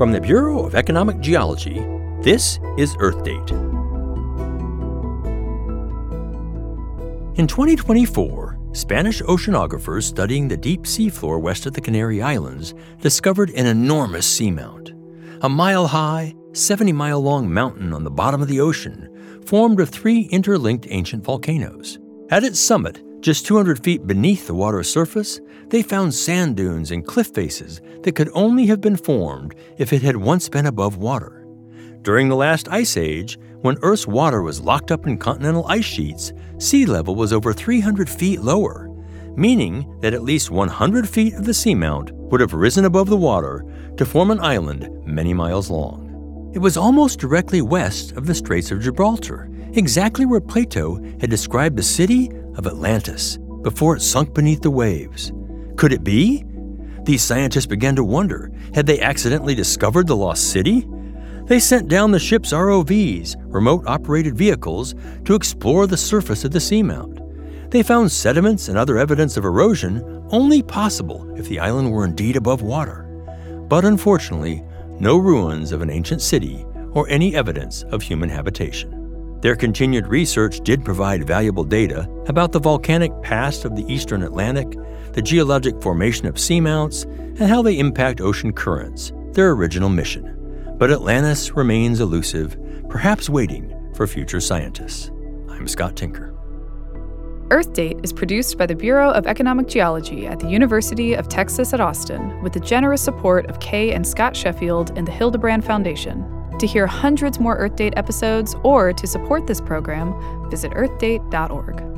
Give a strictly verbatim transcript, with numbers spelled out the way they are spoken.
From the Bureau of Economic Geology, this is Earth Date. In twenty twenty-four, Spanish oceanographers studying the deep seafloor west of the Canary Islands discovered an enormous seamount. A mile-high, seventy-mile-long mountain on the bottom of the ocean, formed of three interlinked ancient volcanoes. At its summit, just two hundred feet beneath the water's surface, they found sand dunes and cliff faces that could only have been formed if it had once been above water. During the last ice age, when Earth's water was locked up in continental ice sheets, sea level was over three hundred feet lower, meaning that at least one hundred feet of the seamount would have risen above the water to form an island many miles long. It was almost directly west of the Straits of Gibraltar, exactly where Plato had described the city of Atlantis before it sunk beneath the waves. Could it be? These scientists began to wonder, had they accidentally discovered the lost city? They sent down the ship's R O Vs, remote-operated vehicles, to explore the surface of the seamount. They found sediments and other evidence of erosion only possible if the island were indeed above water. But unfortunately, no ruins of an ancient city or any evidence of human habitation. Their continued research did provide valuable data about the volcanic past of the eastern Atlantic, the geologic formation of seamounts, and how they impact ocean currents, their original mission. But Atlantis remains elusive, perhaps waiting for future scientists. I'm Scott Tinker. Earth Date is produced by the Bureau of Economic Geology at the University of Texas at Austin with the generous support of Kay and Scott Sheffield and the Hildebrand Foundation. To hear hundreds more Earth Date episodes or to support this program, visit earth date dot org.